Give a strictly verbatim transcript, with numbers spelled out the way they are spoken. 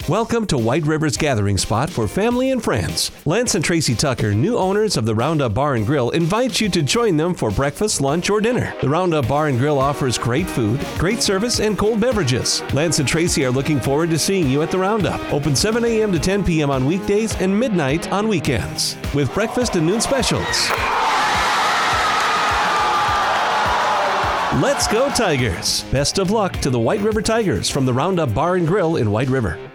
Welcome to White River's gathering spot for family and friends. Lance and Tracy Tucker, new owners of the Roundup Bar and Grill, invite you to join them for breakfast, lunch, or dinner. The Roundup Bar and Grill offers great food, great service, and cold beverages. Lance and Tracy are looking forward to seeing you at the Roundup. Open seven a.m. to ten p.m. on weekdays and midnight on weekends, with breakfast and noon specials. Let's go Tigers! Best of luck to the White River Tigers from the Roundup Bar and Grill in White River.